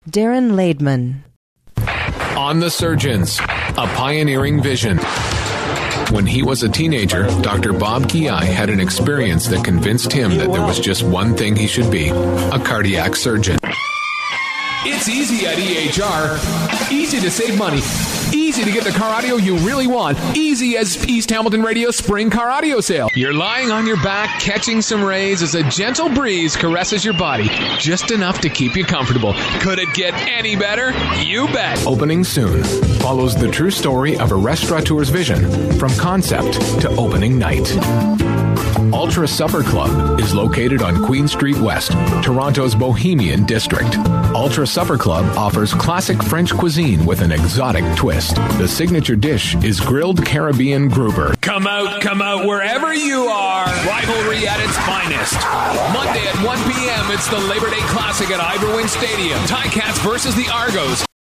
Darren Laidman. On the Surgeons, a pioneering vision. When he was a teenager, Dr. Bob Guy had an experience that convinced him that there was just one thing he should be, a cardiac surgeon. It's easy at EHR. Easy to save money. Easy to get the car audio you really want. Easy as East Hamilton Radio Spring Car Audio Sale. You're lying on your back, catching some rays as a gentle breeze caresses your body. Just enough to keep you comfortable. Could it get any better? You bet. Opening soon follows the true story of a restaurateur's vision from concept to opening night. Ultra Supper Club is located on Queen Street West, Toronto's Bohemian district. Ultra Supper Club offers classic French cuisine with an exotic twist. The signature dish is grilled Caribbean grouper. Come out wherever you are. Rivalry at its finest. Monday at 1 p.m. it's the Labor Day Classic at Iberwin Stadium. Ticats versus the Argos.